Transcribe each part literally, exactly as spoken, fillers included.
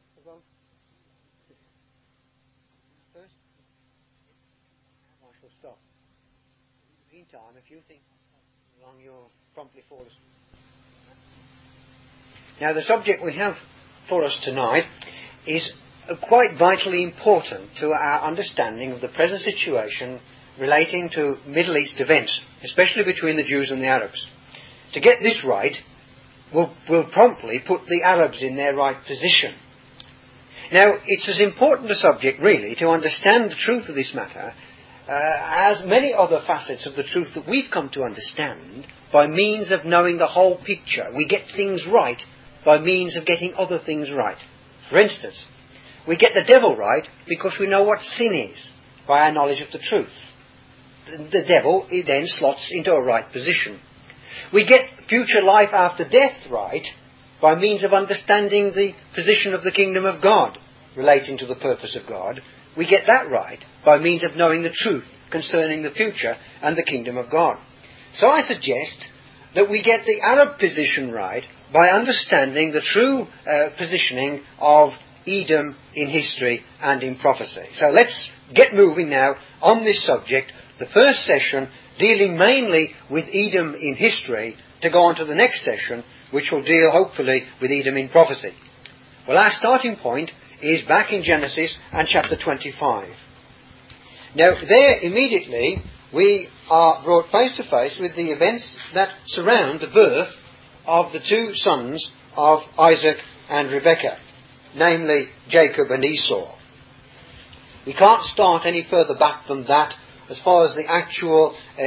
Well, first, I shall stop. In the meantime, if you think along, you'll promptly fall asleep. Now, the subject we have for us tonight is quite vitally important to our understanding of the present situation relating to Middle East events, especially between the Jews and the Arabs. To get this right, we'll, we'll promptly put the Arabs in their right position. Now, it's as important a subject, really, to understand the truth of this matter uh, as many other facets of the truth that we've come to understand by means of knowing the whole picture. We get things right by means of getting other things right. For instance, we get the devil right because we know what sin is by our knowledge of the truth. The devil he then slots into a right position. We get future life after death right by means of understanding the position of the kingdom of God relating to the purpose of God. We get that right by means of knowing the truth concerning the future and the kingdom of God. So I suggest that we get the Arab position right by understanding the true uh, positioning of Edom in history and in prophecy. So let's get moving now on this subject. The first session dealing mainly with Edom in history, to go on to the next session, which will deal hopefully with Edom in prophecy. Well, our starting point is back in Genesis and chapter twenty-five. Now, there immediately we are brought face to face with the events that surround the birth of the two sons of Isaac and Rebekah, namely Jacob and Esau. We can't start any further back than that as far as the actual uh,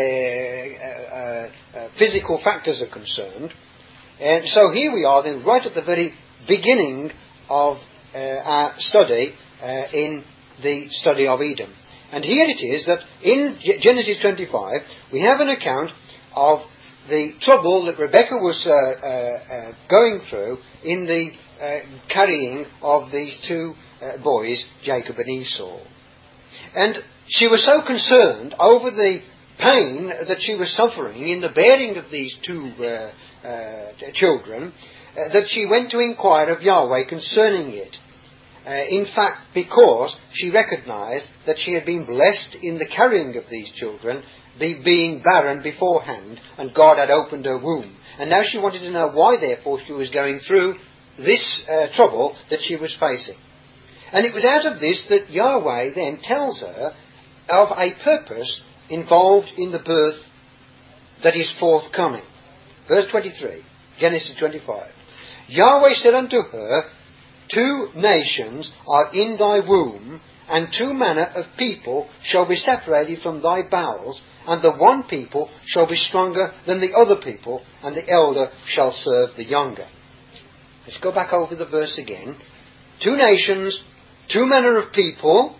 uh, uh, physical factors are concerned. And so here we are then right at the very beginning of uh, our study uh, in the study of Edom. And here it is that in Genesis twenty-five we have an account of the trouble that Rebekah was uh, uh, uh, going through in the uh, carrying of these two uh, boys, Jacob and Esau. And she was so concerned over the pain that she was suffering in the bearing of these two uh, uh, children uh, that she went to inquire of Yahweh concerning it. Uh, in fact, because she recognized that she had been blessed in the carrying of these children, be, being barren beforehand, and God had opened her womb. And now she wanted to know why, therefore, she was going through this uh, trouble that she was facing. And it was out of this that Yahweh then tells her of a purpose involved in the birth that is forthcoming. Verse twenty-three, Genesis twenty-five. Yahweh said unto her, two nations are in thy womb, and two manner of people shall be separated from thy bowels, and the one people shall be stronger than the other people, and the elder shall serve the younger. Let's go back over the verse again. Two nations, two manner of people,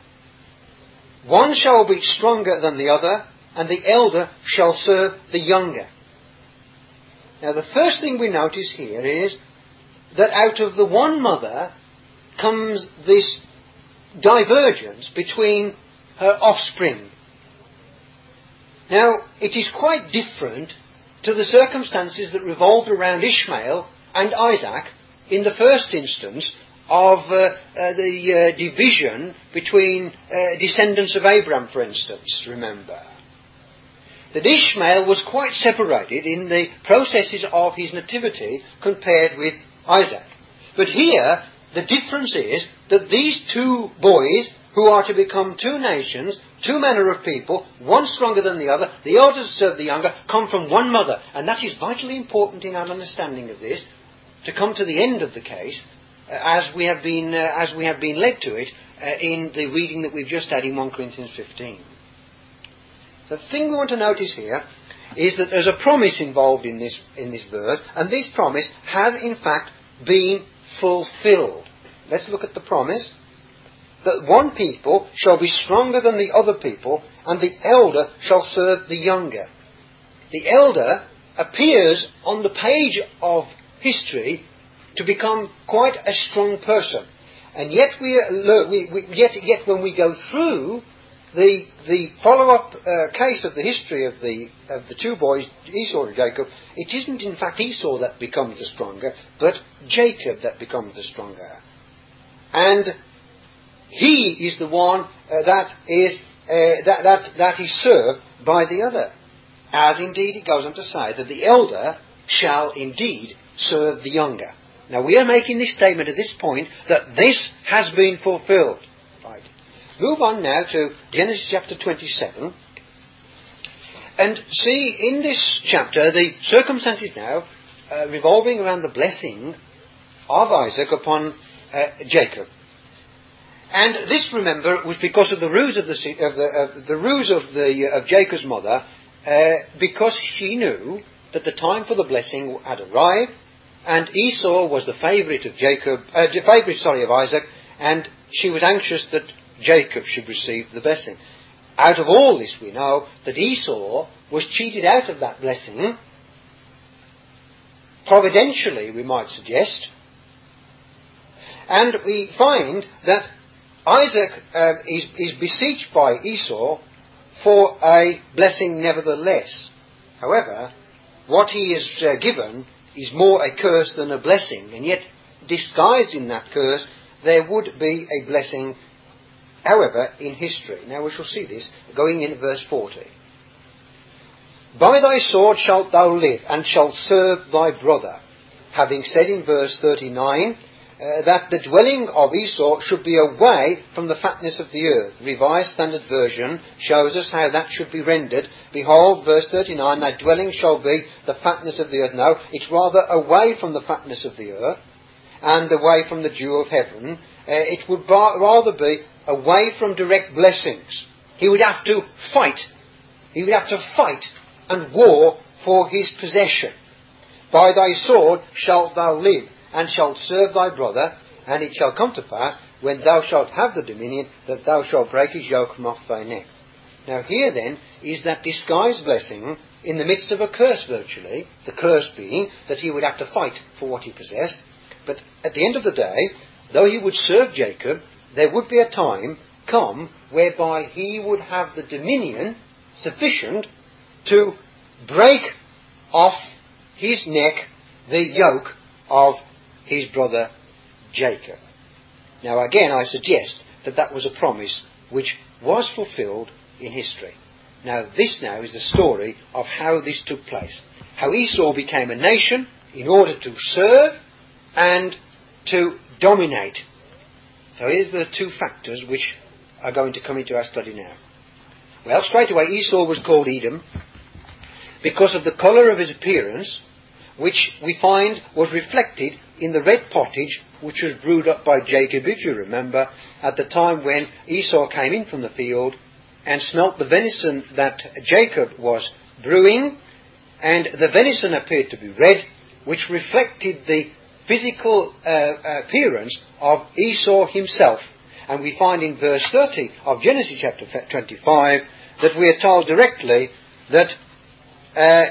one shall be stronger than the other, and the elder shall serve the younger. Now the first thing we notice here is that out of the one mother comes this divergence between her offspring. Now, it is quite different to the circumstances that revolved around Ishmael and Isaac in the first instance of uh, uh, the uh, division between uh, descendants of Abraham, for instance, remember. That Ishmael was quite separated in the processes of his nativity compared with Isaac. But here, the difference is that these two boys, who are to become two nations, two manner of people, one stronger than the other, the elder to serve the younger, come from one mother. And that is vitally important in our understanding of this, to come to the end of the case, uh, as we have been uh, as we have been led to it uh, in the reading that we've just had in First Corinthians fifteen. The thing we want to notice here is that there's a promise involved in this in this verse, and this promise has in fact been fulfilled. Let's look at the promise. That one people shall be stronger than the other people, and the elder shall serve the younger. The elder appears on the page of history to become quite a strong person. And yet we, we, we yet, yet when we go through the the follow-up uh, case of the history of the of the two boys, Esau and Jacob, it isn't in fact Esau that becomes the stronger, but Jacob that becomes the stronger. and he is the one uh, that is uh, that, that, that is served by the other. As indeed it goes on to say that the elder shall indeed serve the younger. Now we are making this statement at this point that this has been fulfilled. Right. Move on now to Genesis chapter twenty-seven. And see in this chapter the circumstances now uh, revolving around the blessing of Isaac upon uh, Jacob. And this, remember, was because of the ruse of the of the, of the ruse of the of Jacob's mother, uh, because she knew that the time for the blessing had arrived, and Esau was the favourite of Jacob, uh, the favourite, sorry, of Isaac, and she was anxious that Jacob should receive the blessing. Out of all this, we know that Esau was cheated out of that blessing, providentially, we might suggest, and we find that Isaac um, is, is beseeched by Esau for a blessing nevertheless. However, what he is uh, given is more a curse than a blessing, and yet disguised in that curse there would be a blessing, however, in history. Now we shall see this going in verse forty. By thy sword shalt thou live, and shalt serve thy brother. Having said in verse thirty-nine, Uh, that the dwelling of Esau should be away from the fatness of the earth. Revised Standard Version shows us how that should be rendered. Behold, verse thirty-nine, thy dwelling shall be the fatness of the earth. No, it's rather away from the fatness of the earth and away from the dew of heaven. Uh, it would bar- rather be away from direct blessings. He would have to fight. He would have to fight and war for his possession. By thy sword shalt thou live, and shalt serve thy brother, and it shall come to pass, when thou shalt have the dominion, that thou shalt break his yoke from off thy neck. Now here then is that disguised blessing in the midst of a curse virtually, the curse being that he would have to fight for what he possessed. But at the end of the day, though he would serve Jacob, there would be a time come whereby he would have the dominion sufficient to break off his neck the yoke of his brother Jacob. Now again I suggest that that was a promise which was fulfilled in history. Now this now is the story of how this took place. How Esau became a nation in order to serve and to dominate. So here's the two factors which are going to come into our study now. Well, straight away Esau was called Edom because of the colour of his appearance, which we find was reflected in the red pottage which was brewed up by Jacob, if you remember, at the time when Esau came in from the field and smelt the venison that Jacob was brewing, and the venison appeared to be red, which reflected the physical uh, appearance of Esau himself. And we find in verse thirty of Genesis chapter twenty-five that we are told directly that uh,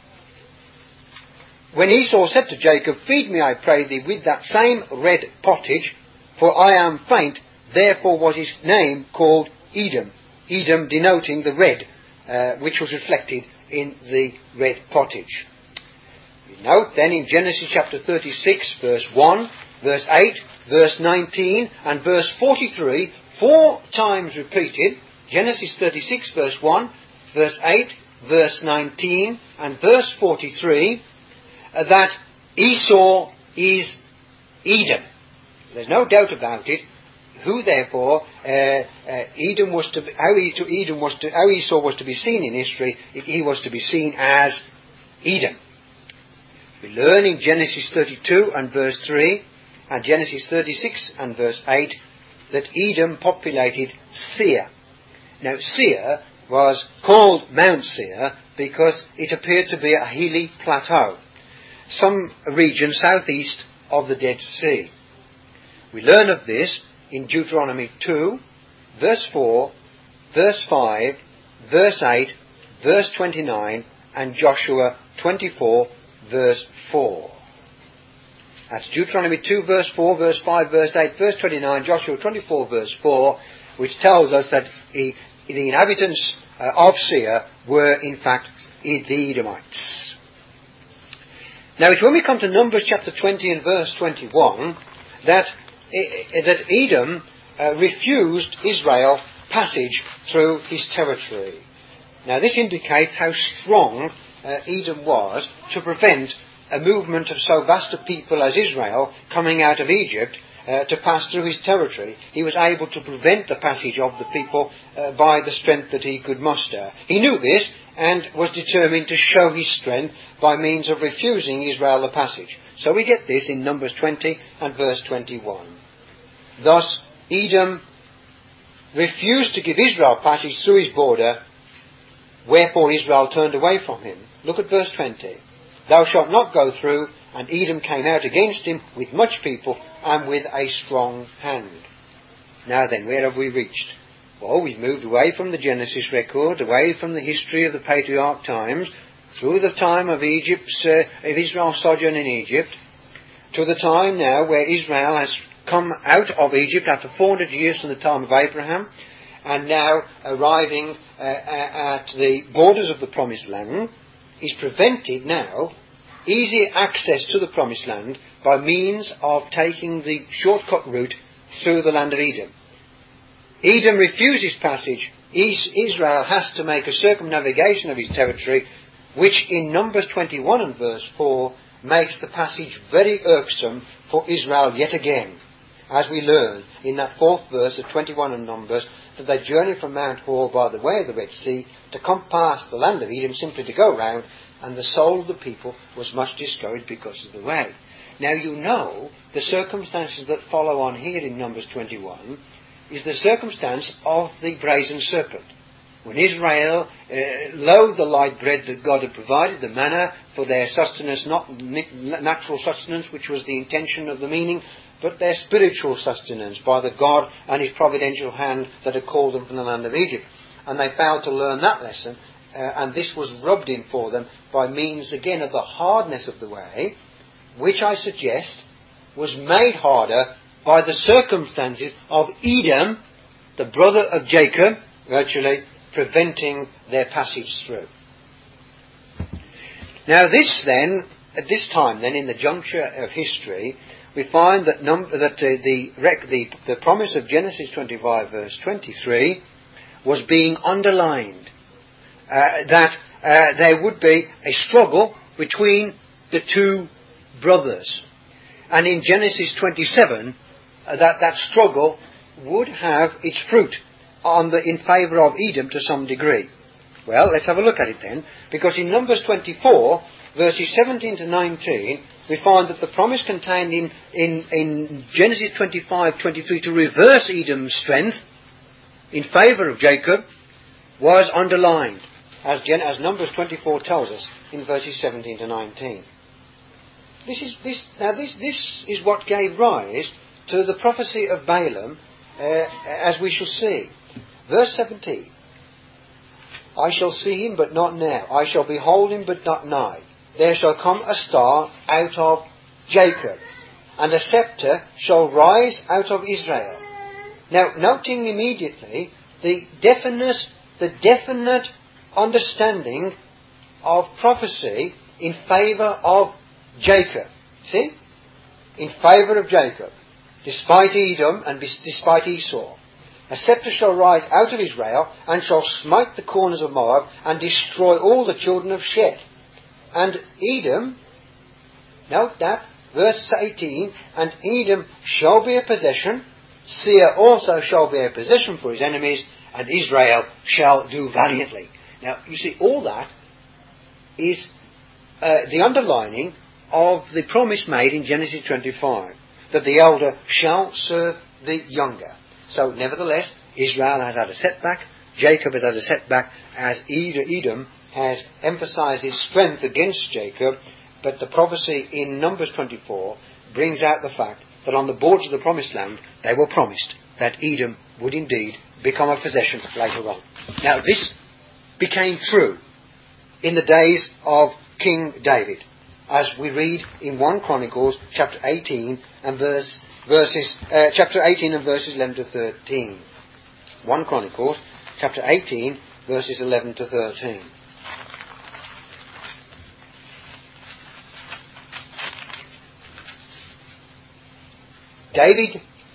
when Esau said to Jacob, feed me, I pray thee, with that same red pottage, for I am faint, therefore was his name called Edom. Edom denoting the red, uh, which was reflected in the red pottage. We note then in Genesis chapter thirty-six, verse one, verse eight, verse nineteen, and verse forty-three, four times repeated, Genesis thirty-six, verse one, verse eight, verse nineteen, and verse forty-three, Uh, that Esau is Edom. There's no doubt about it. Who therefore uh, uh, Edom was to be, how Edom was to, how Esau was to be seen in history, he was to be seen as Edom. We learn in Genesis thirty-two and verse three and Genesis thirty-six and verse eight that Edom populated Seir. Now Seir was called Mount Seir because it appeared to be a hilly plateau, some region southeast of the Dead Sea. We learn of this in Deuteronomy two, verse four, verse five, verse eight, verse twenty-nine, and Joshua twenty-four, verse four. That's Deuteronomy two, verse four, verse five, verse eight, verse twenty-nine, Joshua twenty-four, verse four, which tells us that the, the inhabitants uh, of Seir were in fact the Edomites. Now it's when we come to Numbers chapter twenty and verse twenty-one that uh, that Edom uh, refused Israel passage through his territory. Now this indicates how strong uh, Edom was to prevent a movement of so vast a people as Israel coming out of Egypt uh, to pass through his territory. He was able to prevent the passage of the people uh, by the strength that he could muster. He knew this and was determined to show his strength by means of refusing Israel the passage. So we get this in Numbers twenty and verse twenty-one. Thus Edom refused to give Israel passage through his border, wherefore Israel turned away from him. Look at verse twenty. Thou shalt not go through, and Edom came out against him with much people and with a strong hand. Now then, where have we reached? Well, we've moved away from the Genesis record, away from the history of the patriarch times, through the time of Egypt's, uh, of Israel's sojourn in Egypt, to the time now where Israel has come out of Egypt after four hundred years from the time of Abraham, and now arriving uh, at the borders of the Promised Land, is prevented now easy access to the Promised Land by means of taking the shortcut route through the land of Edom. Edom refuses passage. Israel has to make a circumnavigation of his territory, which in Numbers twenty-one and verse four makes the passage very irksome for Israel yet again, as we learn in that fourth verse of twenty-one in Numbers, that they journey from Mount Hor by the way of the Red Sea to come past the land of Edom, simply to go round, and the soul of the people was much discouraged because of the way. Now you know the circumstances that follow on here in Numbers twenty-one is the circumstance of the brazen serpent. When Israel uh, loathed the light bread that God had provided, the manna for their sustenance, not natural sustenance, which was the intention of the meaning, but their spiritual sustenance by the God and his providential hand that had called them from the land of Egypt. And they failed to learn that lesson, uh, and this was rubbed in for them by means again of the hardness of the way, which I suggest was made harder by the circumstances of Edom, the brother of Jacob, virtually preventing their passage through. Now this then, at this time then, in the juncture of history, we find that, num- that uh, the, rec- the the promise of Genesis twenty-five verse twenty-three was being underlined. Uh, that uh, there would be a struggle between the two brothers. And in Genesis twenty-seven, uh, that, that struggle would have its fruit on the, in favour of Edom to some degree. Well, let's have a look at it then, because in Numbers twenty-four, verses seventeen to nineteen, we find that the promise contained in, in, in Genesis twenty-five twenty-three to reverse Edom's strength in favour of Jacob was underlined, as, Gen- as Numbers twenty-four tells us in verses seventeen to nineteen. This is this now this this is what gave rise to the prophecy of Balaam, uh, as we shall see. Verse seventeen. I shall see him, but not now. I shall behold him, but not nigh. There shall come a star out of Jacob, and a scepter shall rise out of Israel. Now, noting immediately the definite, the definite understanding of prophecy in favour of Jacob. See? In favour of Jacob. Despite Edom and despite Esau. A scepter shall rise out of Israel, and shall smite the corners of Moab, and destroy all the children of Shet. And Edom, note that, verse eighteen, and Edom shall be a possession, Seir also shall be a possession for his enemies, and Israel shall do valiantly. Now, you see, all that is uh, the underlining of the promise made in Genesis twenty-five, that the elder shall serve the younger. So, nevertheless, Israel has had a setback, Jacob has had a setback, as Edom has emphasised his strength against Jacob, but the prophecy in Numbers twenty-four brings out the fact that on the borders of the Promised Land, they were promised that Edom would indeed become a possession later on. Now, this became true in the days of King David, as we read in First Chronicles chapter eighteen and verse verses uh, chapter eighteen and verses eleven to thirteen. First Chronicles chapter eighteen verses eleven to thirteen. David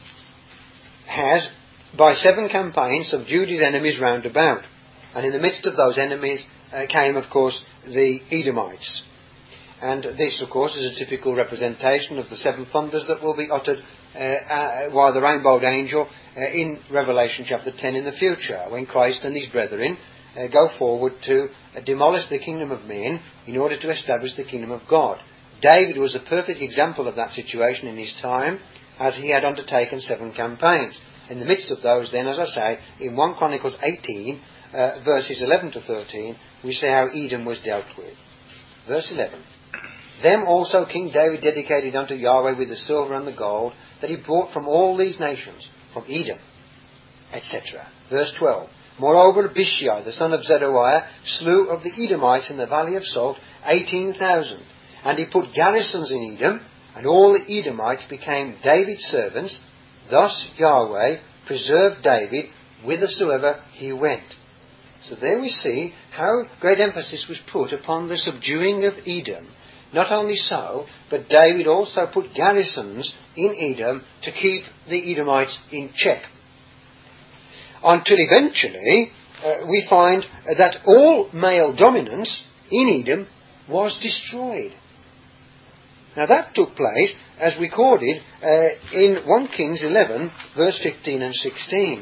has, by seven campaigns, subdued his enemies round about. And in the midst of those enemies uh, came, of course, the Edomites. And this, of course, is a typical representation of the seven thunders that will be uttered uh, uh, by the rainbowed angel uh, in Revelation chapter ten in the future, when Christ and his brethren uh, go forward to uh, demolish the kingdom of men in order to establish the kingdom of God. David was a perfect example of that situation in his time, as he had undertaken seven campaigns. In the midst of those, then, as I say, in First Chronicles eighteen, uh, verses eleven to thirteen, we see how Edom was dealt with. Verse eleven. Them also King David dedicated unto Yahweh with the silver and the gold that he brought from all these nations, from Edom, et cetera. Verse twelve. Moreover, Abishai, the son of Zeruiah, slew of the Edomites in the valley of Salt eighteen thousand. And he put garrisons in Edom, and all the Edomites became David's servants. Thus Yahweh preserved David whithersoever he went. So there we see how great emphasis was put upon the subduing of Edom. Not only so, but David also put garrisons in Edom to keep the Edomites in check. Until eventually uh, we find that all male dominance in Edom was destroyed. Now that took place as recorded uh, in First Kings eleven, verse fifteen and sixteen.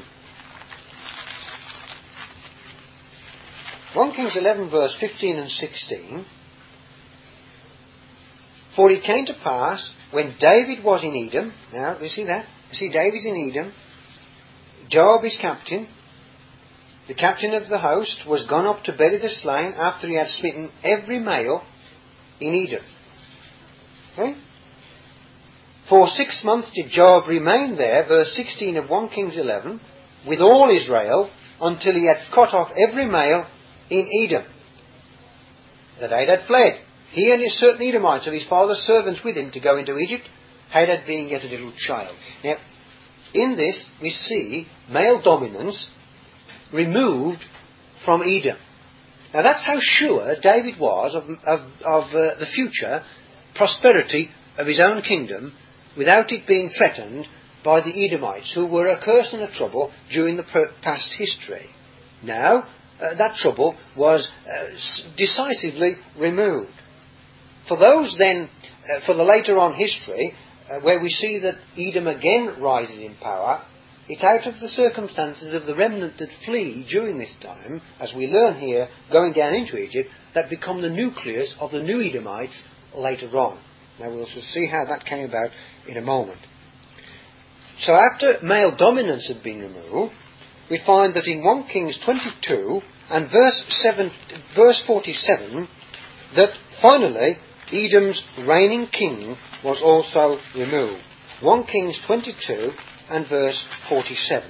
First Kings eleven, verse fifteen and sixteen. For it came to pass, when David was in Edom, now you see that? You see David's in Edom, Joab his captain, the captain of the host, was gone up to bury the slain after he had smitten every male in Edom. Okay? For six months did Joab remain there, verse sixteen of First Kings eleven, with all Israel, until he had cut off every male in Edom. That Hadad had fled, he and his certain Edomites of his father's servants with him to go into Egypt, Hadad being yet a little child. Now, in this we see male dominance removed from Edom. Now that's how sure David was of, of, of uh, the future prosperity of his own kingdom without it being threatened by the Edomites, who were a curse and a trouble during the past history. Now, uh, that trouble was uh, decisively removed. For those then, uh, for the later on history, uh, where we see that Edom again rises in power, it's out of the circumstances of the remnant that flee during this time, as we learn here, going down into Egypt, that become the nucleus of the new Edomites later on. Now we'll see how that came about in a moment. So after male dominance had been removed, we find that in First Kings twenty-two and verse seven, verse forty-seven, that finally Edom's reigning king was also removed. First Kings twenty-two and verse forty-seven.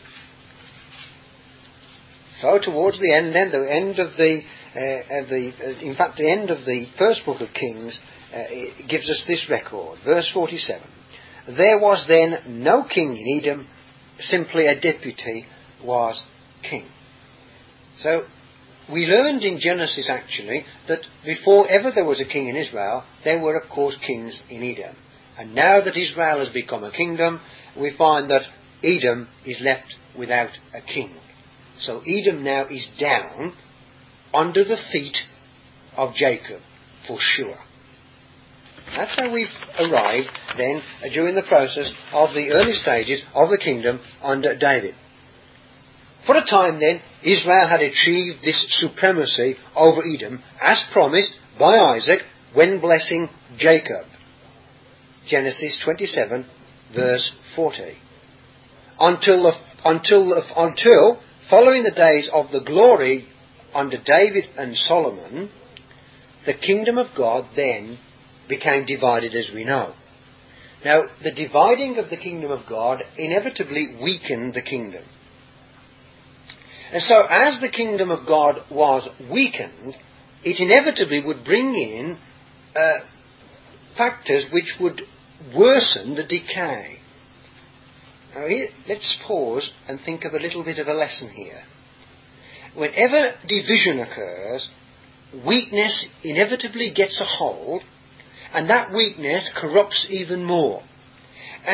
So towards the end, then, the end of the, uh, of the, uh, in fact, the end of the first book of Kings uh, it gives us this record, verse forty-seven. There was then no king in Edom, simply a deputy was king. So we learned in Genesis actually that before ever there was a king in Israel, there were of course kings in Edom. And now that Israel has become a kingdom, we find that Edom is left without a king. So Edom now is down under the feet of Jacob, for sure. That's how we've arrived then uh, during the process of the early stages of the kingdom under David. For a time then, Israel had achieved this supremacy over Edom as promised by Isaac when blessing Jacob. Genesis twenty-seven, verse forty. Until, the, until, the, until, following the days of the glory under David and Solomon, the kingdom of God then became divided as we know. Now, the dividing of the kingdom of God inevitably weakened the kingdom. And so, as the kingdom of God was weakened, it inevitably would bring in uh, factors which would worsen the decay. Now, here, let's pause and think of a little bit of a lesson here. Whenever division occurs, weakness inevitably gets a hold, and that weakness corrupts even more. And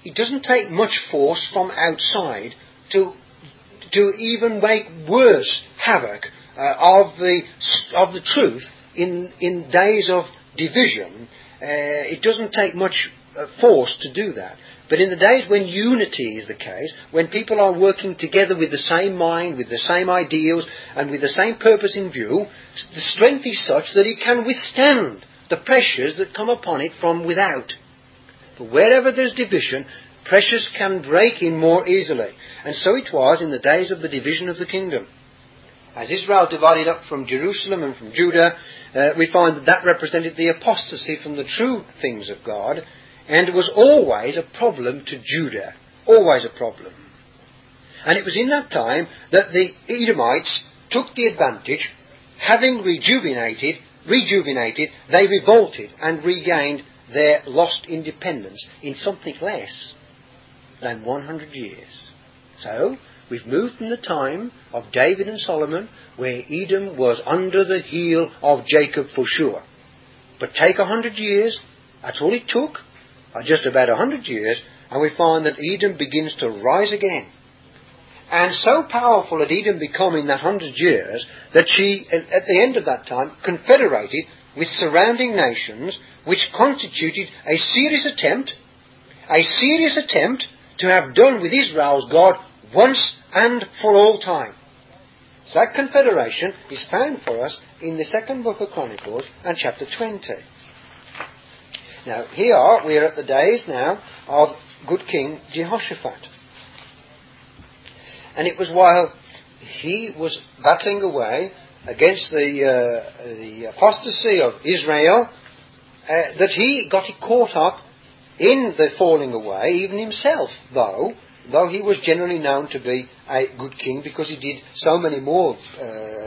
it doesn't take much force from outside to to even make worse havoc uh, of the of the truth in in days of division. Uh, it doesn't take much uh, force to do that. But in the days when unity is the case, when people are working together with the same mind, with the same ideals, and with the same purpose in view, the strength is such that it can withstand the pressures that come upon it from without. But wherever there's division, pressures can break in more easily. And so it was in the days of the division of the kingdom. As Israel divided up from Jerusalem and from Judah, uh, we find that that represented the apostasy from the true things of God, and it was always a problem to Judah. Always a problem. And it was in that time that the Edomites took the advantage, having rejuvenated, rejuvenated, they revolted and regained their lost independence in something less than one hundred years. So, we've moved from the time of David and Solomon, where Edom was under the heel of Jacob for sure. But take a hundred years, that's all it took, or just about a hundred years, and we find that Edom begins to rise again. And so powerful had Edom become in that hundred years that she, at the end of that time, confederated with surrounding nations, which constituted a serious attempt, a serious attempt to have done with Israel's God once and for all time. So that confederation is found for us in the second book of Chronicles and chapter twenty. Now, here we are at the days now of good King Jehoshaphat. And it was while he was battling away against the, uh, the apostasy of Israel uh, that he got caught up in the falling away, even himself, though, though he was generally known to be a good king because he did so many more uh,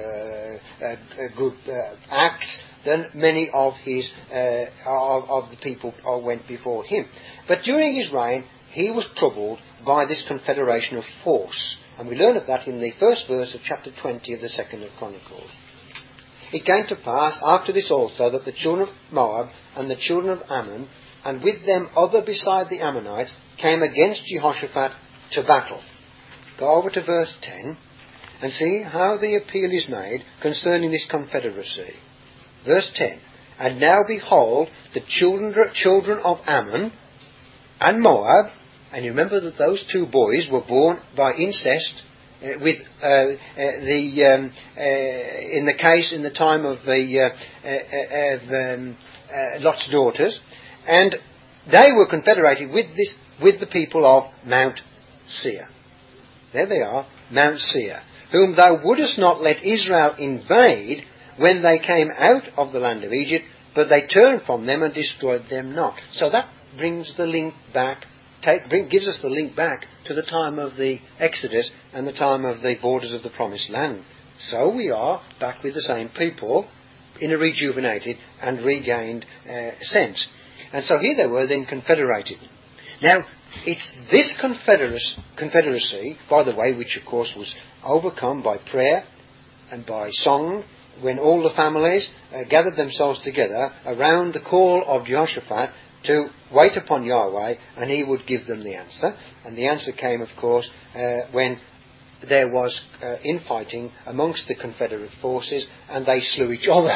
uh, good uh, acts than many of his uh, of, of the people who went before him. But during his reign, he was troubled by this confederation of force. And we learn of that in the first verse of chapter twenty of the second of Chronicles. It came to pass after this also that the children of Moab and the children of Ammon, and with them other beside the Ammonites, came against Jehoshaphat to battle. Go over to verse ten and see how the appeal is made concerning this confederacy. Verse ten. And now behold, the children, children of Ammon and Moab, and you remember that those two boys were born by incest uh, with uh, uh, the um, uh, in the case in the time of the uh, uh, of um, uh, Lot's daughters, and they were confederated with this with the people of Mount Seir. There they are, Mount Seir, whom thou wouldest not let Israel invade when they came out of the land of Egypt, but they turned from them and destroyed them not. So that brings the link back. Take, bring, gives us the link back to the time of the Exodus and the time of the borders of the Promised Land. So we are back with the same people in a rejuvenated and regained uh, sense. And so here they were then confederated. Now, it's this confederacy, confederacy, by the way, which of course was overcome by prayer and by song, when all the families uh, gathered themselves together around the call of Jehoshaphat to wait upon Yahweh, and he would give them the answer. And the answer came, of course, uh, when there was uh, infighting amongst the Confederate forces, and they slew each other.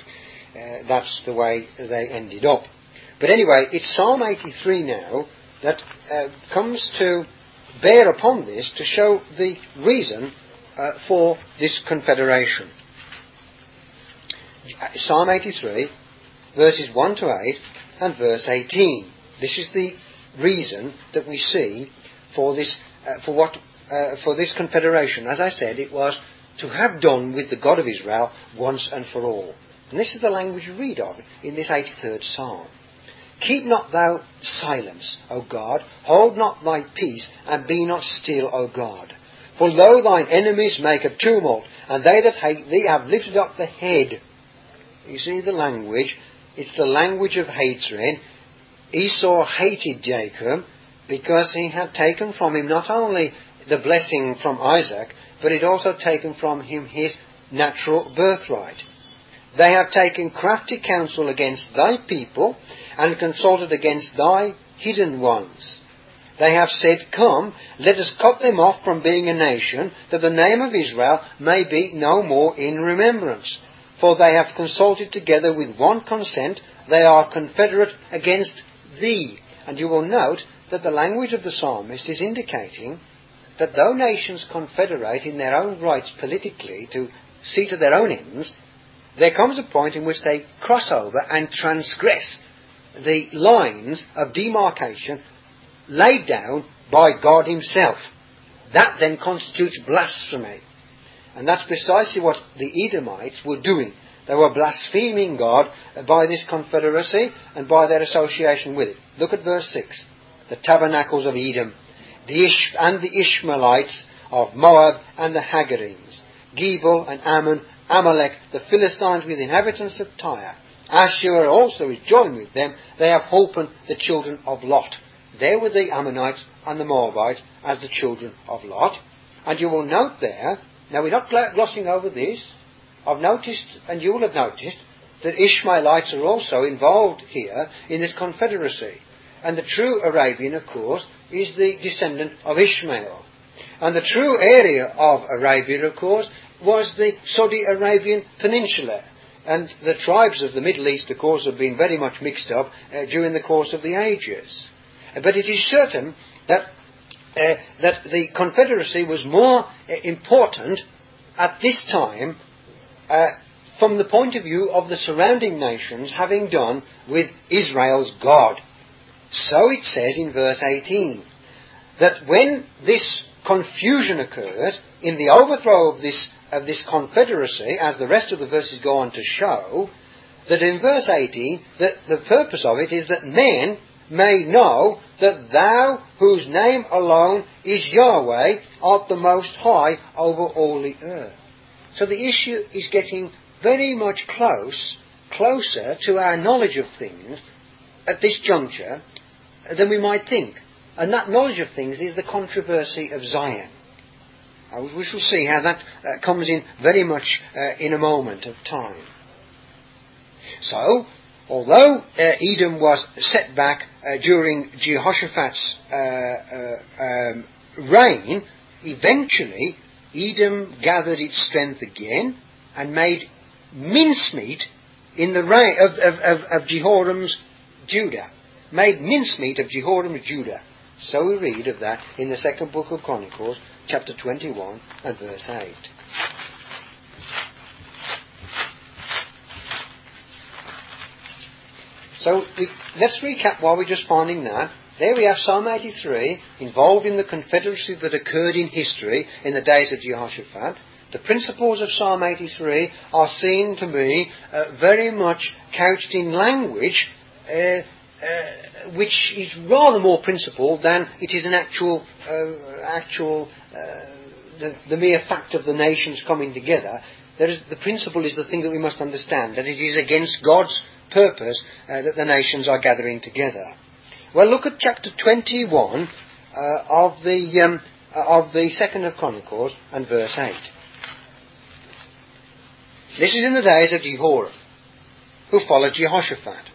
Uh, that's the way they ended up. But anyway, it's Psalm eighty-three now that uh, comes to bear upon this to show the reason uh, for this confederation. Psalm eighty-three, verses one to eight, and verse eighteen. This is the reason that we see for this, uh, for what, uh, for this confederation. As I said, it was to have done with the God of Israel once and for all. And this is the language you read of in this eighty-third Psalm. Keep not thou silence, O God, hold not thy peace, and be not still, O God. For lo, thine enemies make a tumult, and they that hate thee have lifted up the head. You see the language. It's the language of hatred. Esau hated Jacob because he had taken from him not only the blessing from Isaac, but it also taken from him his natural birthright. They have taken crafty counsel against thy people, and consulted against thy hidden ones. They have said, Come, let us cut them off from being a nation, that the name of Israel may be no more in remembrance. For they have consulted together with one consent, they are confederate against thee. And you will note that the language of the psalmist is indicating that though nations confederate in their own rights politically to see to their own ends, there comes a point in which they cross over and transgress the lines of demarcation laid down by God himself. That then constitutes blasphemy. And that's precisely what the Edomites were doing. They were blaspheming God by this confederacy and by their association with it. Look at verse six. The tabernacles of Edom, the Ish- and the Ishmaelites of Moab and the Hagarims, Gebal and Ammon, Amalek, the Philistines with inhabitants of Tyre. Ashur also is joined with them. They have holpen the children of Lot. There were the Ammonites and the Moabites as the children of Lot. And you will note there, now we're not glossing over this, I've noticed, and you will have noticed, that Ishmaelites are also involved here in this confederacy. And the true Arabian, of course, is the descendant of Ishmael. And the true area of Arabia, of course, was the Saudi Arabian Peninsula. And the tribes of the Middle East, of course, have been very much mixed up uh, during the course of the ages. But it is certain that uh, that the confederacy was more uh, important at this time uh, from the point of view of the surrounding nations having done with Israel's God. So it says in verse eighteen that when this confusion occurred in the overthrow of this of this confederacy, as the rest of the verses go on to show, that in verse eighteen that the purpose of it is that men may know that thou, whose name alone is Yahweh, art the most high over all the earth. So the issue is getting very much close, closer to our knowledge of things at this juncture than we might think. And that knowledge of things is the controversy of Zion. Uh, we shall see how that uh, comes in very much uh, in a moment of time. So, although uh, Edom was set back uh, during Jehoshaphat's uh, uh, um, reign, eventually Edom gathered its strength again and made mincemeat in the reign of, of, of, of Jehoram's Judah. Made mincemeat of Jehoram's Judah. So we read of that in the second book of Chronicles, chapter twenty-one and verse eight. So we, let's recap while we're just finding that. There we have Psalm eighty-three, involved in the confederacy that occurred in history in the days of Jehoshaphat. The principles of Psalm eighty-three are seen to be uh, very much couched in language uh, uh, which is rather more principled than it is an actual, uh, actual uh, the, the mere fact of the nations coming together. There is, the principle is the thing that we must understand, that it is against God's purpose uh, that the nations are gathering together. Well, look at chapter twenty-one uh, of the um, of the second of Chronicles and verse eight. This is in the days of Jehoram, who followed Jehoshaphat.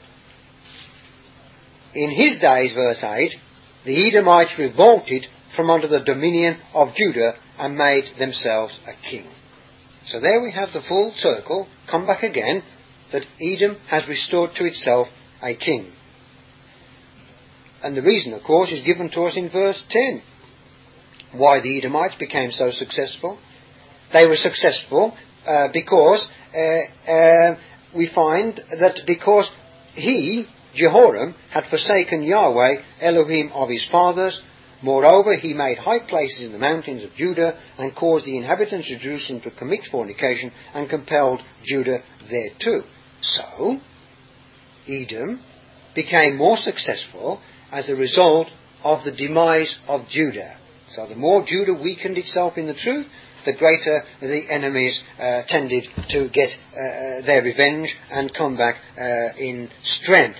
In his days, verse eight, the Edomites revolted from under the dominion of Judah and made themselves a king. So there we have the full circle, come back again, that Edom has restored to itself a king. And the reason, of course, is given to us in verse ten. Why the Edomites became so successful. They were successful uh, because uh, uh, we find that because he, Jehoram, had forsaken Yahweh, Elohim of his fathers. Moreover, he made high places in the mountains of Judah and caused the inhabitants of Jerusalem to commit fornication and compelled Judah thereto. So, Edom became more successful as a result of the demise of Judah. So the more Judah weakened itself in the truth, the greater the enemies uh, tended to get uh, their revenge and come back uh, in strength.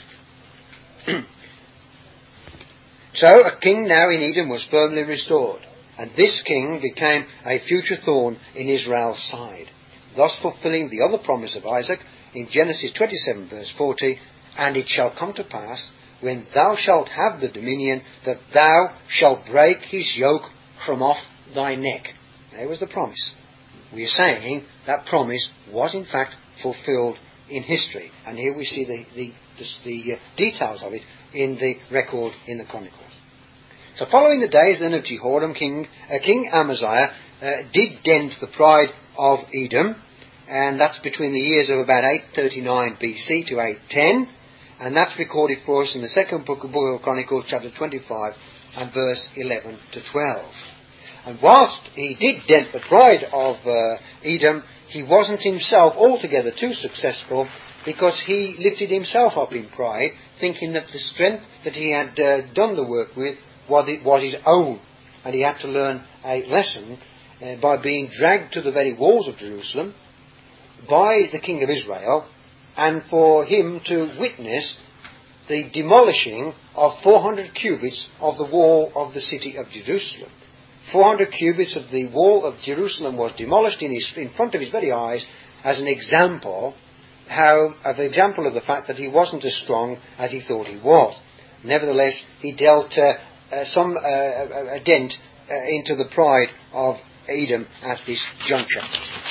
So a king now in Edom was firmly restored, and this king became a future thorn in Israel's side, thus fulfilling the other promise of Isaac in Genesis twenty-seven verse forty, and it shall come to pass, when thou shalt have the dominion, that thou shalt break his yoke from off thy neck. There was the promise. We are saying that promise was in fact fulfilled in history. And here we see the, the, the, the uh, details of it in the record in the Chronicles. So following the days then of Jehoram, King, uh, King Amaziah uh, did dent the pride of Edom, and that's between the years of about eight thirty-nine B C to eight ten, and that's recorded for us in the second book of, book of Chronicles, chapter twenty-five, and verse eleven to twelve. And whilst he did dent the pride of uh, Edom, he wasn't himself altogether too successful, because he lifted himself up in pride, thinking that the strength that he had uh, done the work with was, it, was his own, and he had to learn a lesson uh, by being dragged to the very walls of Jerusalem by the king of Israel, and for him to witness the demolishing of four hundred cubits of the wall of the city of Jerusalem. four hundred cubits of the wall of Jerusalem was demolished in, his, in front of his very eyes as an example, how, of example of the fact that he wasn't as strong as he thought he was. Nevertheless, he dealt uh, uh, some uh, a dent uh, into the pride of Edom at this juncture.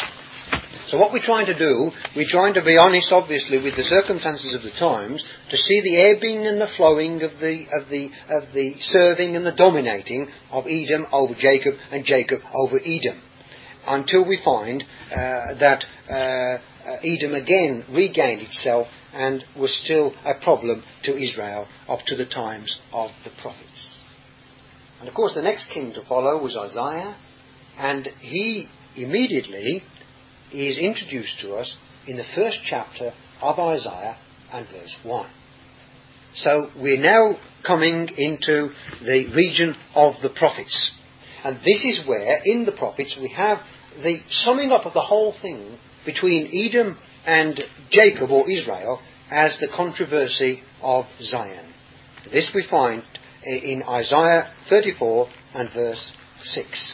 So what we're trying to do, we're trying to be honest, obviously, with the circumstances of the times, to see the ebbing and the flowing of the of the of the serving and the dominating of Edom over Jacob and Jacob over Edom, until we find uh, that uh, Edom again regained itself and was still a problem to Israel up to the times of the prophets. And of course, the next king to follow was Isaiah, and he immediately is introduced to us in the first chapter of Isaiah and verse one. So we're now coming into the region of the prophets. And this is where, in the prophets, we have the summing up of the whole thing between Edom and Jacob, or Israel, as the controversy of Zion. This we find in Isaiah thirty-four and verse six.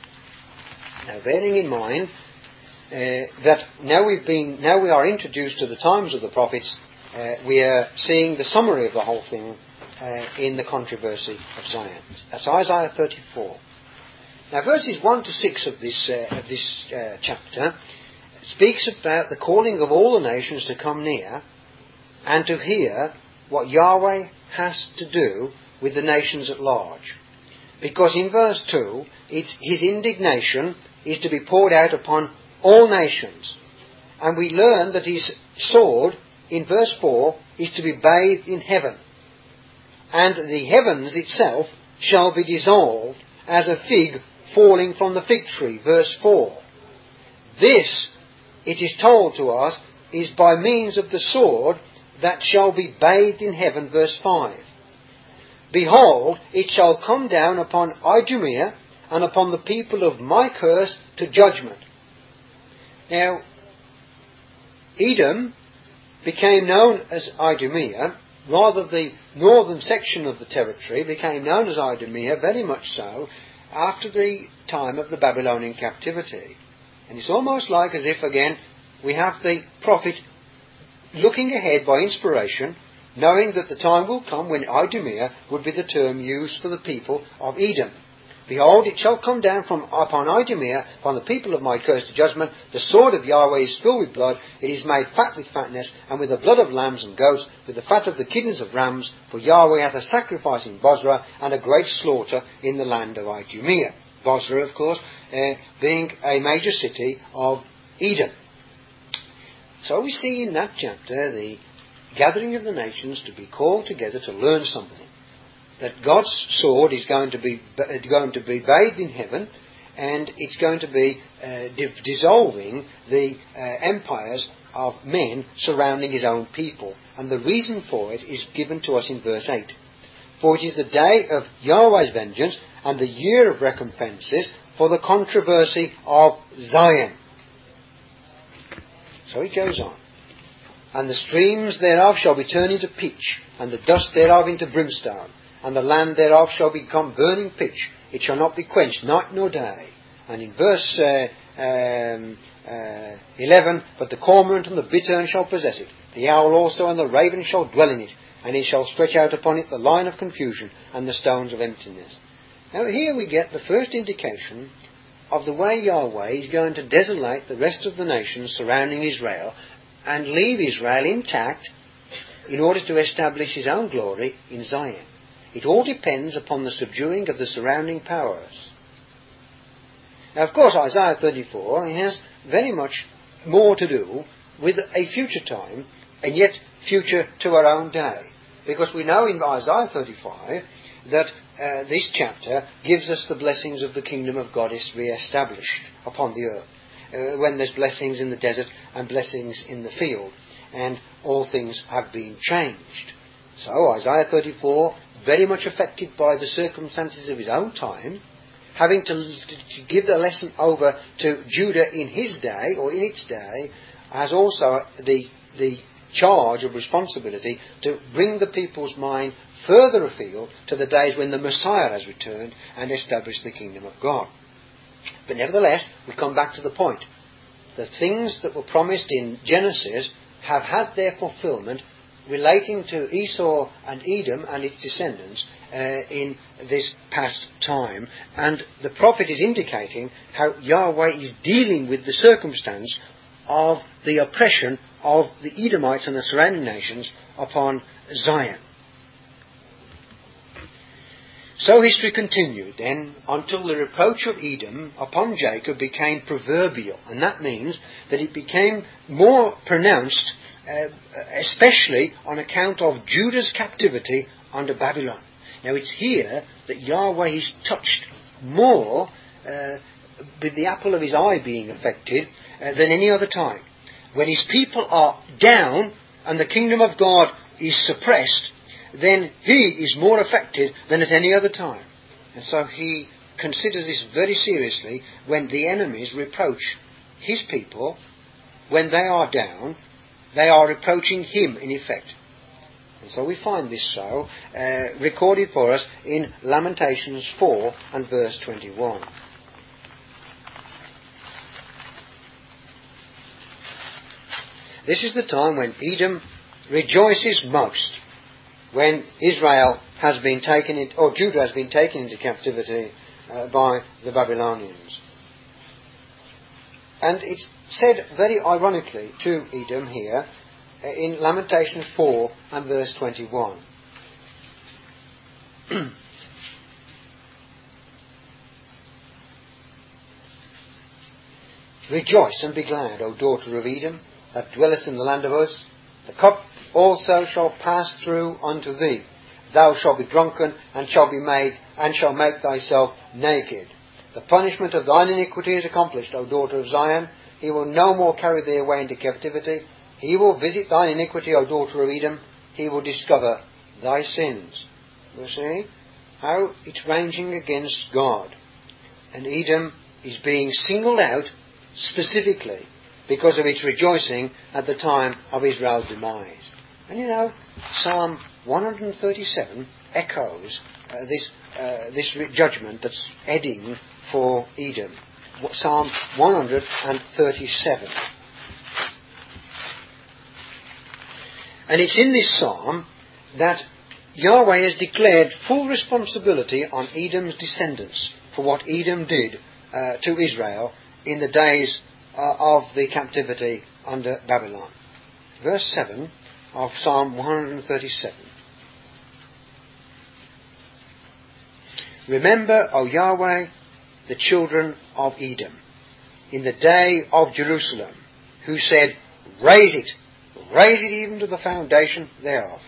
Now, bearing in mind Uh, that now we've been, now we are introduced to the times of the prophets, uh, we are seeing the summary of the whole thing uh, in the controversy of Zion. That's Isaiah thirty-four. Now, verses one to six of this uh, of this uh, chapter speaks about the calling of all the nations to come near and to hear what Yahweh has to do with the nations at large. Because in verse two, it's his indignation is to be poured out upon all nations. And we learn that his sword, in verse four, is to be bathed in heaven. And the heavens itself shall be dissolved as a fig falling from the fig tree. Verse four. This, it is told to us, is by means of the sword that shall be bathed in heaven. Verse five. Behold, it shall come down upon Idumea and upon the people of my curse to judgment. Now, Edom became known as Idumea, rather the northern section of the territory became known as Idumea, very much so, after the time of the Babylonian captivity. And it's almost like as if, again, we have the prophet looking ahead by inspiration, knowing that the time will come when Idumea would be the term used for the people of Edom. Behold, it shall come down from upon Idumea, upon the people of my curse to judgment. The sword of Yahweh is filled with blood. It is made fat with fatness, and with the blood of lambs and goats, with the fat of the kidneys of rams. For Yahweh hath a sacrifice in Bozrah, and a great slaughter in the land of Idumea. Bozrah, of course, uh, being a major city of Edom. So we see in that chapter the gathering of the nations to be called together to learn something. That God's sword is going to be going to be bathed in heaven, and it's going to be uh, di- dissolving the uh, empires of men surrounding his own people. And the reason for it is given to us in verse eight. For it is the day of Yahweh's vengeance and the year of recompenses for the controversy of Zion. So it goes on. And the streams thereof shall be turned into pitch, and the dust thereof into brimstone. And the land thereof shall become burning pitch. It shall not be quenched night nor day. And in verse uh, um, uh, eleven, but the cormorant and the bittern shall possess it. The owl also and the raven shall dwell in it. and he shall stretch out upon it the line of confusion and the stones of emptiness. Now here we get the first indication of the way Yahweh is going to desolate the rest of the nations surrounding Israel and leave Israel intact in order to establish his own glory in Zion. It all depends upon the subduing of the surrounding powers. Now, of course, Isaiah thirty-four has very much more to do with a future time, and yet future to our own day. Because we know in Isaiah thirty-five that uh, this chapter gives us the blessings of the kingdom of God is re-established upon the earth. Uh, when there's blessings in the desert and blessings in the field, and all things have been changed. So Isaiah thirty-four, very much affected by the circumstances of his own time, having to, to give the lesson over to Judah in his day, or in its day, has also the, the charge of responsibility to bring the people's mind further afield to the days when the Messiah has returned and established the kingdom of God. But nevertheless, we come back to the point. The things that were promised in Genesis have had their fulfillment relating to Esau and Edom and its descendants uh, in this past time. And the prophet is indicating how Yahweh is dealing with the circumstance of the oppression of the Edomites and the surrounding nations upon Zion. So history continued then until the reproach of Edom upon Jacob became proverbial, and that means that it became more pronounced, uh, especially on account of Judah's captivity under Babylon. Now it's here that Yahweh is touched more uh, with the apple of his eye being affected uh, than any other time. When his people are down and the kingdom of God is suppressed, then he is more affected than at any other time. And so he considers this very seriously when the enemies reproach his people. When they are down, they are reproaching him in effect. And so we find this so uh, recorded for us in Lamentations four and verse twenty-one. This is the time when Edom rejoices most, when Israel has been taken, in, or Judah has been taken into captivity uh, by the Babylonians. And it's said very ironically to Edom here uh, in Lamentations four and verse twenty-one. Rejoice and be glad, O daughter of Edom, that dwellest in the land of Uz. The cup also shall pass through unto thee. Thou shalt be drunken, and shall be made, and shall make thyself naked. The punishment of thine iniquity is accomplished, O daughter of Zion. He will no more carry thee away into captivity. He will visit thine iniquity, O daughter of Edom. He will discover thy sins. You see how it's ranging against God. And Edom is being singled out specifically because of its rejoicing at the time of Israel's demise. And you know, Psalm one thirty-seven echoes uh, this uh, this re- judgment that's heading for Edom. Psalm one thirty-seven. And it's in this psalm that Yahweh has declared full responsibility on Edom's descendants for what Edom did uh, to Israel in the days uh, of the captivity under Babylon. Verse seven of Psalm one thirty-seven. Remember, O Yahweh, the children of Edom, in the day of Jerusalem, who said, raise it, raise it even to the foundation thereof.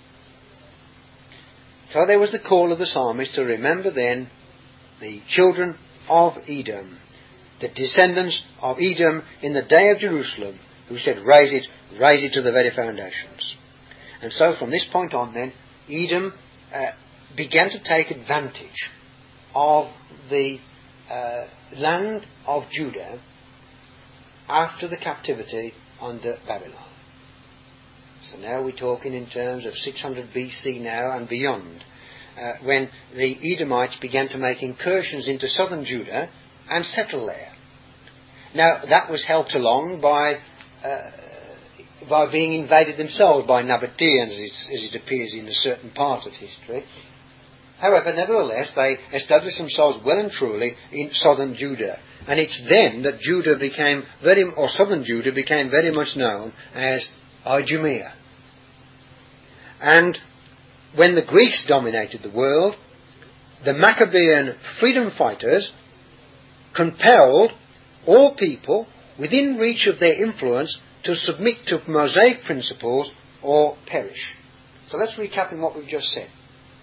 So there was the call of the psalmist to remember then the children of Edom, the descendants of Edom in the day of Jerusalem, who said, raise it, raise it to the very foundations. And so from this point on then, Edom uh, began to take advantage of the uh, land of Judah after the captivity under Babylon. So now we're talking in terms of six hundred B C now and beyond, uh, when the Edomites began to make incursions into southern Judah and settle there. Now that was helped along by uh, by being invaded themselves by Nabateans, as, as it appears in a certain part of history. However, nevertheless, they established themselves well and truly in southern Judah. And it's then that Judah became very, or southern Judah became very much known as Idumea. And when the Greeks dominated the world, the Maccabean freedom fighters compelled all people within reach of their influence to submit to Mosaic principles or perish. So let's recap on what we've just said.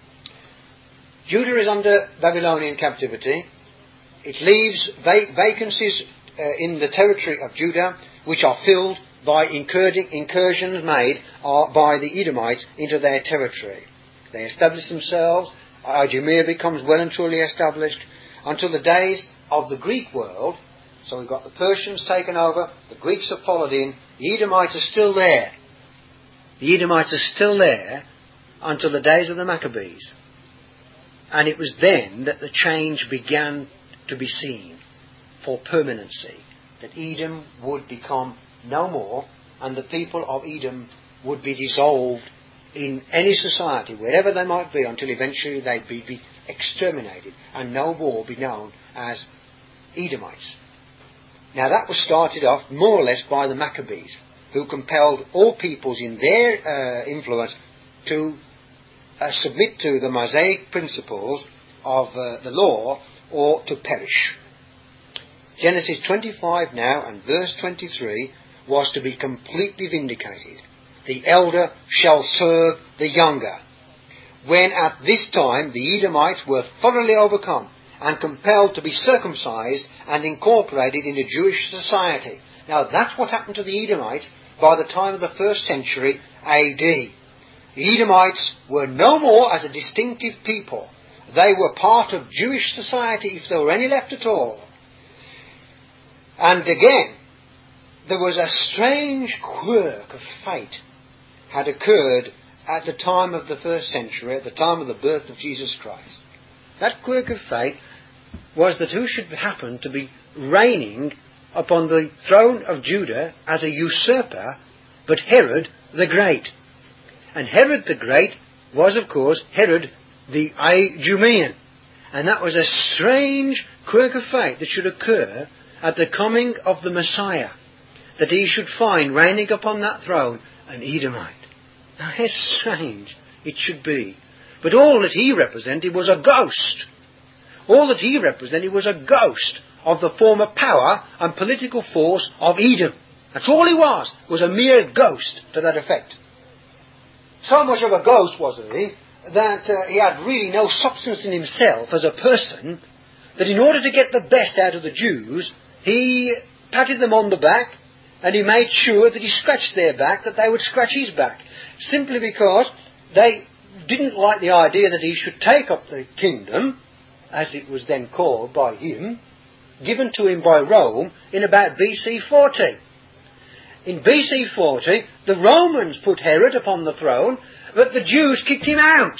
Judah is under Babylonian captivity. It leaves va- vacancies uh, in the territory of Judah, which are filled by incurring, incursions made uh, by the Edomites into their territory. They establish themselves. Idumea becomes well and truly established until the days of the Greek world. So we've got the Persians taken over, the Greeks have followed in, the Edomites are still there. The Edomites are still there until the days of the Maccabees. And it was then that the change began to be seen for permanency, that Edom would become no more, and the people of Edom would be dissolved in any society, wherever they might be, until eventually they'd be, be exterminated, and no more be known as Edomites. Now that was started off more or less by the Maccabees, who compelled all peoples in their uh, influence to uh, submit to the Mosaic principles of uh, the law, or to perish. Genesis twenty-five now and verse twenty-three was to be completely vindicated. The elder shall serve the younger. When at this time the Edomites were thoroughly overcome and compelled to be circumcised and incorporated into Jewish society. Now that's what happened to the Edomites by the time of the first century A D. The Edomites were no more as a distinctive people. They were part of Jewish society, if there were any left at all. And again, there was a strange quirk of fate had occurred at the time of the first century, at the time of the birth of Jesus Christ. That quirk of fate was that who should happen to be reigning upon the throne of Judah as a usurper, but Herod the Great. And Herod the Great was, of course, Herod the Idumean. And that was a strange quirk of fate that should occur at the coming of the Messiah, that he should find reigning upon that throne an Edomite. Now how strange it should be. But all that he represented was a ghost. All that he represented was a ghost of the former power and political force of Edom. That's all he was, was a mere ghost to that effect. So much of a ghost was he, that uh, he had really no substance in himself as a person, that in order to get the best out of the Jews, he patted them on the back, and he made sure that he scratched their back, that they would scratch his back, simply because they didn't like the idea that he should take up the kingdom, as it was then called by him, given to him by Rome in about B C forty. In B C forty, the Romans put Herod upon the throne, but the Jews kicked him out.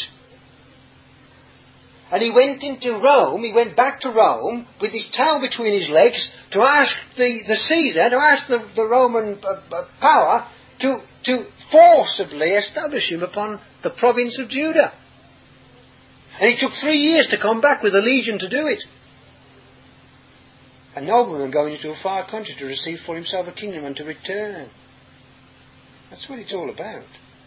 And he went into Rome, he went back to Rome with his tail between his legs to ask the, the Caesar, to ask the, the Roman uh, uh, power to, to forcibly establish him upon the province of Judah. And it took three years to come back with a legion to do it. A nobleman going into a far country to receive for himself a kingdom and to return. That's what it's all about.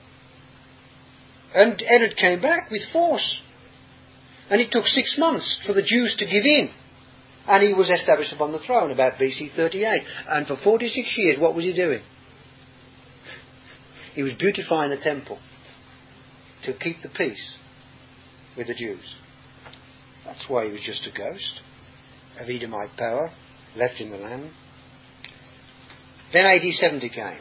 And Herod came back with force. And it took six months for the Jews to give in. And he was established upon the throne about B C thirty-eight. And for forty-six years, what was he doing? He was beautifying the temple to keep the peace with the Jews. That's why he was just a ghost of Edomite power left in the land. Then A D seventy came.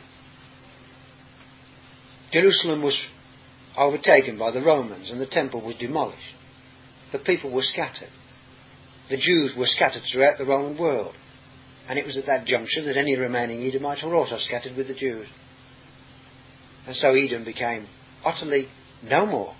Jerusalem was overtaken by the Romans and the temple was demolished. The people were scattered. The Jews were scattered throughout the Roman world. And it was at that juncture that any remaining Edomites were also scattered with the Jews. And so Edom became utterly no more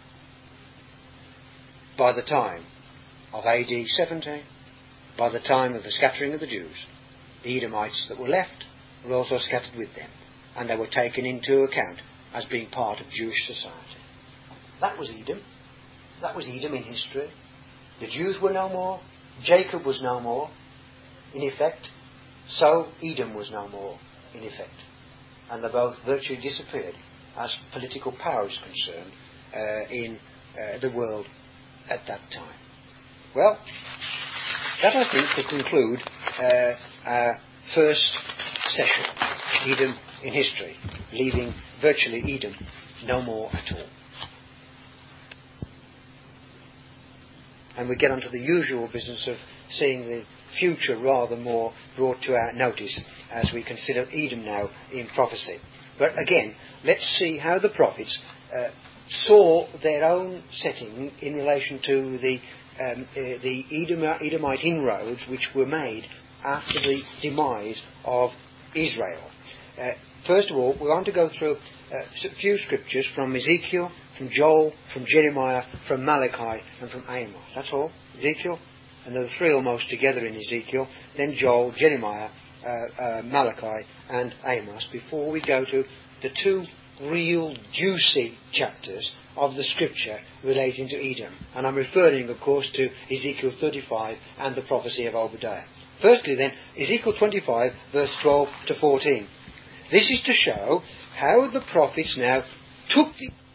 by the time of A D seventy, by the time of the scattering of the Jews. The Edomites that were left were also scattered with them. and they were taken into account as being part of Jewish society. That was Edom. That was Edom in history. The Jews were no more. Jacob was no more, in effect. So Edom was no more, in effect. And they both virtually disappeared as political power is concerned uh, in uh, the world at that time. Well, that I think will conclude uh, our first session, Edom in history, leaving virtually Edom no more at all. And we get on to the usual business of seeing the future rather more brought to our notice as we consider Edom now in prophecy. But again, let's see how the prophets uh, saw their own setting in relation to the um, uh, the Edom, Edomite inroads which were made after the demise of Israel. Uh, first of all, we want to go through uh, a few scriptures from Ezekiel, from Joel, from Jeremiah, from Malachi, and from Amos. That's all. Ezekiel, and there are three almost together in Ezekiel, then Joel, Jeremiah, uh, uh, Malachi, and Amos, before we go to the two real juicy chapters of the scripture relating to Edom. And I'm referring, of course, to Ezekiel thirty-five and the prophecy of Obadiah. Firstly, then, Ezekiel twenty-five, verse twelve to fourteen. This is to show how the prophets now took the